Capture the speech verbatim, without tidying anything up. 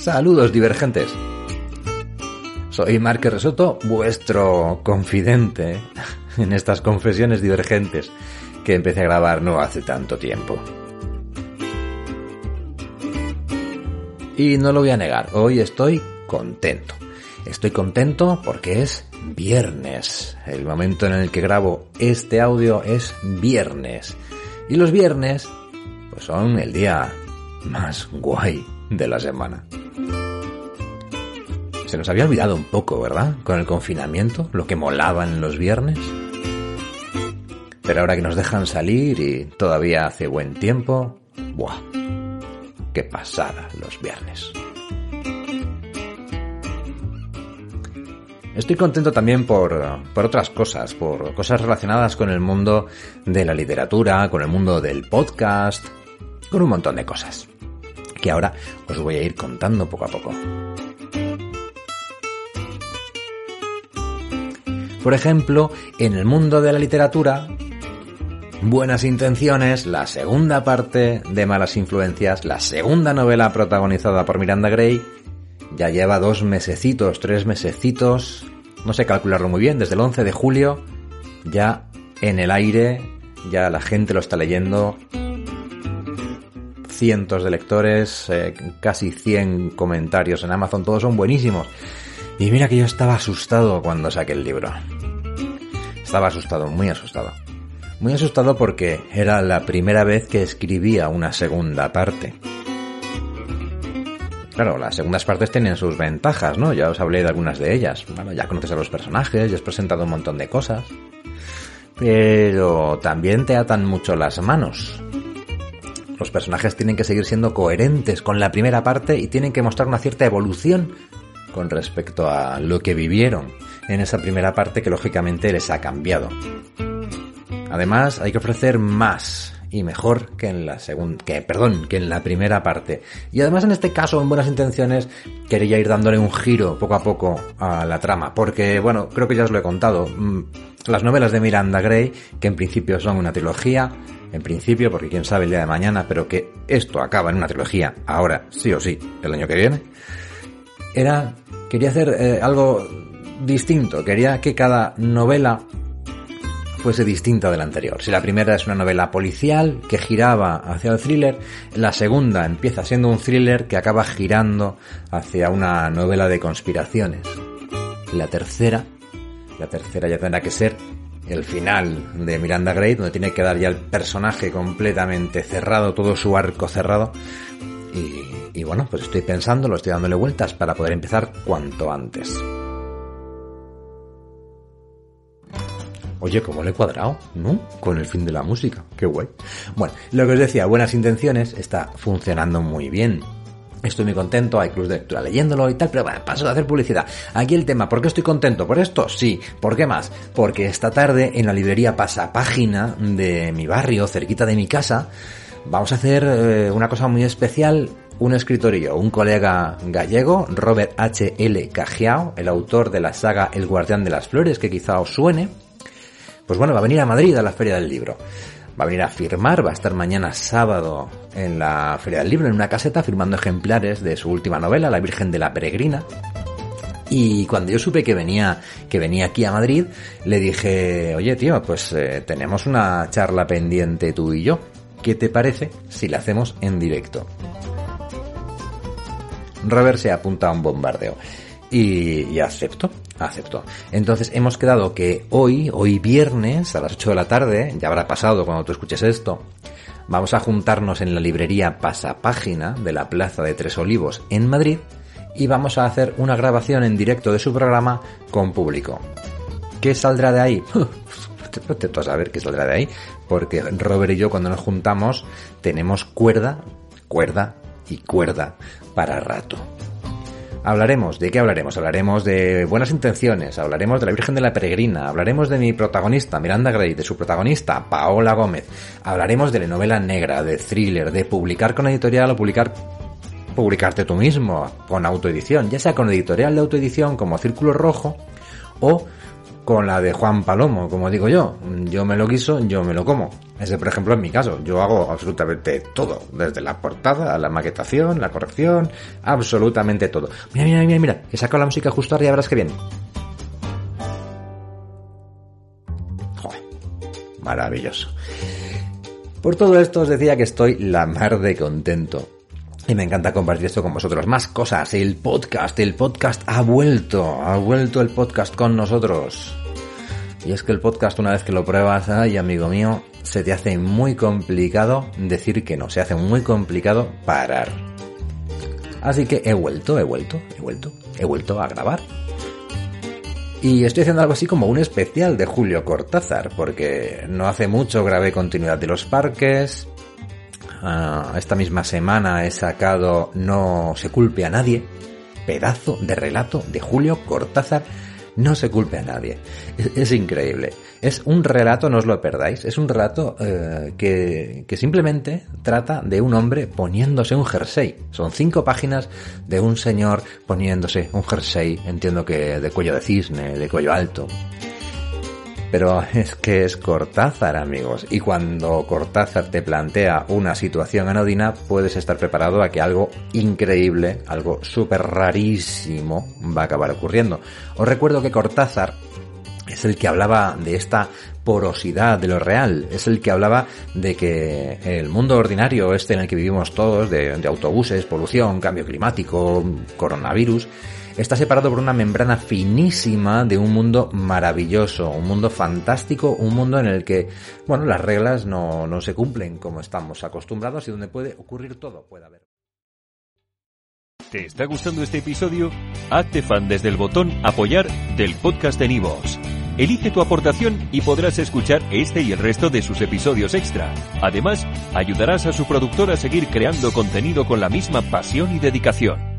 Saludos divergentes. Soy Márquez Soto, vuestro confidente en estas confesiones divergentes que empecé a grabar no hace tanto tiempo. Y no lo voy a negar, hoy estoy contento. Estoy contento porque es viernes. El momento en el que grabo este audio es viernes. Y los viernes pues son el día más guay de la semana. Se nos había olvidado un poco, ¿verdad? Con el confinamiento, lo que molaban los viernes. Pero ahora que nos dejan salir y todavía hace buen tiempo, ¡buah! ¡Qué pasada los viernes! Estoy contento también por, por otras cosas, por cosas relacionadas con el mundo de la literatura, con el mundo del podcast, con un montón de cosas, que ahora os voy a ir contando poco a poco. Por ejemplo, en el mundo de la literatura, Buenas Intenciones, la segunda parte de Malas Influencias, la segunda novela protagonizada por Miranda Gray, ya lleva dos mesecitos, tres mesecitos, no sé calcularlo muy bien, desde el once de julio, ya en el aire, ya la gente lo está leyendo, cientos de lectores, eh, casi cien comentarios en Amazon, todos son buenísimos. Y mira que yo estaba asustado cuando saqué el libro. Estaba asustado, muy asustado. Muy asustado porque era la primera vez que escribía una segunda parte. Claro, las segundas partes tienen sus ventajas, ¿no? Ya os hablé de algunas de ellas. Bueno, ya conoces a los personajes, ya has presentado un montón de cosas. Pero también te atan mucho las manos. Los personajes tienen que seguir siendo coherentes con la primera parte y tienen que mostrar una cierta evolución con respecto a lo que vivieron en esa primera parte que lógicamente les ha cambiado. Además, hay que ofrecer más y mejor que en la segunda, que perdón, que en la primera parte. Y además en este caso, en Buenas Intenciones, quería ir dándole un giro poco a poco a la trama, porque bueno, creo que ya os lo he contado. Las novelas de Miranda Gray, que en principio son una trilogía, en principio, porque quién sabe el día de mañana, pero que esto acaba en una trilogía, ahora sí o sí, el año que viene, era, quería hacer eh, algo distinto, quería que cada novela fuese distinta de la anterior. Si la primera es una novela policial que giraba hacia el thriller, la segunda empieza siendo un thriller que acaba girando hacia una novela de conspiraciones. La tercera, la tercera ya tendrá que ser el final de Miranda Gray, donde tiene que dar ya el personaje completamente cerrado, todo su arco cerrado. Y, y bueno, pues estoy pensando, lo estoy dándole vueltas para poder empezar cuanto antes. Oye, ¿cómo le he cuadrado? ¿No? Con el fin de la música. ¡Qué guay! Bueno, lo que os decía, Buenas Intenciones está funcionando muy bien. Estoy muy contento, hay clubs de lectura leyéndolo y tal, pero bueno, paso de hacer publicidad. Aquí el tema, ¿por qué estoy contento? ¿Por esto? Sí. ¿Por qué más? Porque esta tarde en la librería Pasapágina de mi barrio, cerquita de mi casa, vamos a hacer eh, una cosa muy especial. Un escritorio, un colega gallego, Robert H L Cajiao, el autor de la saga El Guardián de las Flores, que quizá os suene. Pues bueno, va a venir a Madrid a la Feria del Libro. Va a venir a firmar, va a estar mañana sábado en la Feria del Libro, en una caseta, firmando ejemplares de su última novela, La Virgen de la Peregrina. Y cuando yo supe que venía, que venía aquí a Madrid, le dije, oye tío, pues eh, tenemos una charla pendiente tú y yo. ¿Qué te parece si la hacemos en directo? Robert se apunta a un bombardeo. Y, y acepto, acepto. Entonces hemos quedado que hoy, hoy viernes, a las ocho de la tarde, ya habrá pasado cuando tú escuches esto, vamos a juntarnos en la librería Pasapágina de la Plaza de Tres Olivos en Madrid y vamos a hacer una grabación en directo de su programa con público. ¿Qué saldrá de ahí? Te vas a saber qué saldrá de ahí, porque Robert y yo cuando nos juntamos tenemos cuerda, cuerda y cuerda para rato. Hablaremos, ¿de qué hablaremos? Hablaremos de Buenas Intenciones, hablaremos de La Virgen de la Peregrina, hablaremos de mi protagonista, Miranda Gray, de su protagonista, Paola Gómez, hablaremos de la novela negra, de thriller, de publicar con editorial o publicar, publicarte tú mismo, con autoedición, ya sea con editorial de autoedición como Círculo Rojo, o con la de Juan Palomo, como digo yo. Yo me lo guiso, yo me lo como. Ese, por ejemplo, es mi caso. Yo hago absolutamente todo. Desde la portada a la maquetación, la corrección, absolutamente todo. Mira, mira, mira, mira. He sacado la música justo ahora y ya verás que bien. Joder, maravilloso. Por todo esto os decía que estoy la mar de contento. Y me encanta compartir esto con vosotros. Más cosas, el podcast, el podcast ha vuelto, ha vuelto el podcast con nosotros. Y es que el podcast, una vez que lo pruebas, ay amigo mío, se te hace muy complicado decir que no, se hace muy complicado parar. Así que he vuelto, he vuelto, he vuelto, he vuelto a grabar. Y estoy haciendo algo así como un especial de Julio Cortázar, porque no hace mucho grabé Continuidad de los Parques. Uh, esta misma semana he sacado No se culpe a nadie, pedazo de relato de Julio Cortázar. No se culpe a nadie. Es, es increíble. Es un relato, no os lo perdáis, es un relato eh, que, que simplemente trata de un hombre poniéndose un jersey. Son cinco páginas de un señor poniéndose un jersey, entiendo que de cuello de cisne, de cuello alto. Pero es que es Cortázar, amigos, y cuando Cortázar te plantea una situación anodina, puedes estar preparado a que algo increíble, algo súper rarísimo va a acabar ocurriendo. Os recuerdo que Cortázar es el que hablaba de esta porosidad de lo real, es el que hablaba de que el mundo ordinario, este en el que vivimos todos, de, de autobuses, polución, cambio climático, coronavirus, está separado por una membrana finísima de un mundo maravilloso, un mundo fantástico, un mundo en el que, bueno, las reglas no, no se cumplen como estamos acostumbrados y donde puede ocurrir todo, puede haber. ¿Te está gustando este episodio? Hazte fan desde el botón Apoyar del podcast de Nivos. Elige tu aportación y podrás escuchar este y el resto de sus episodios extra. Además, ayudarás a su productor a seguir creando contenido con la misma pasión y dedicación.